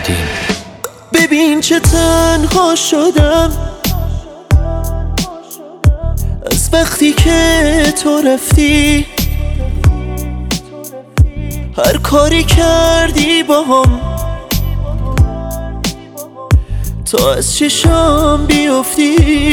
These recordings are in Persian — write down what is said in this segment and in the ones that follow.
بودیم. ببین چه تنها شدم از وقتی که تو رفتی. هر کاری کردی با هم تا از چشام بیفتی.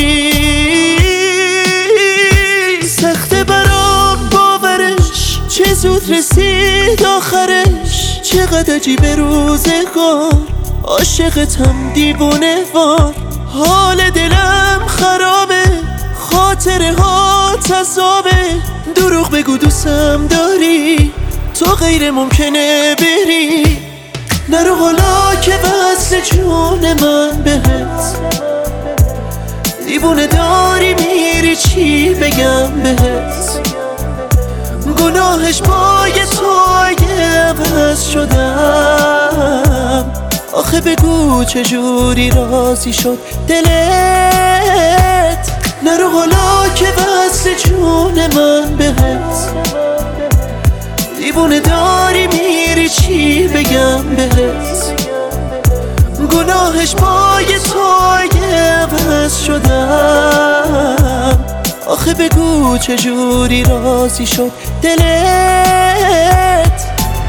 سخته برام باورش، چه زود رسید آخرش. چقدر عجیب روزگار، عاشقتم دیوونه وار. حال دلم خرابه، خاطره ها تذابه. دروغ بگو دوستم داری، تو غیر ممکنه بری. نرو حالا که وصل جون من بهت. دیوونه داری میری، چی بگم بهت. گناهش پای تو اگه عوض شدم. آخه بگو چجوری راضی شد دلت. نرو حالا که وصل جون من بهت. دیوونه داری میری، چی بگم بهت. گناهش پای تو اگه عوض شدم. آخه بگو چجوری راضی شد دلت.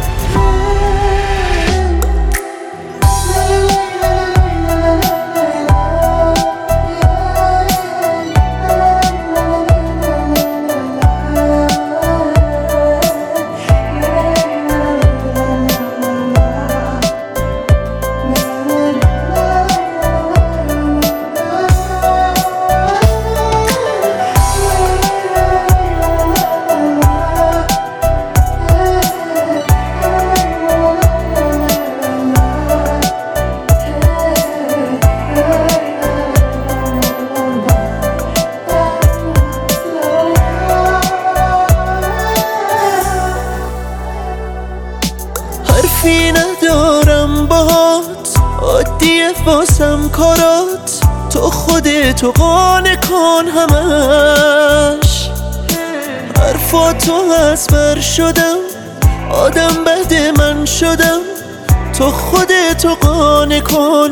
حرفی ندارم باهات، عادیه واسم کارات. تو خودتو قانع کن همش. حرفاتو از بر شدم، آدم بد من شدم. تو خودتو قانع کن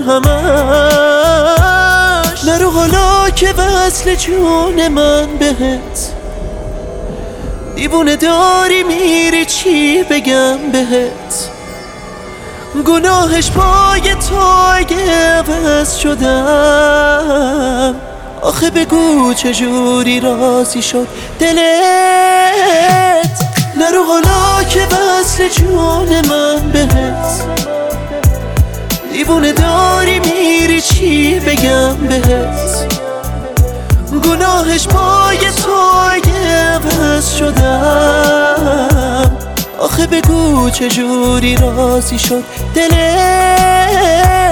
همش. نرو حالا که وصل جون من بهت. دیوونه داری میری، چی بگم بهت. گناهش پای تو اگه عوض شدم. آخه بگو چجوری راضی شد دلت. نرو حالا که وصل جون من بهت. دیوونه داری میری، چی بگم بهت. گناهش پای تو اگه عوض شدم. آخه بگو چجوری راضی شد دلت.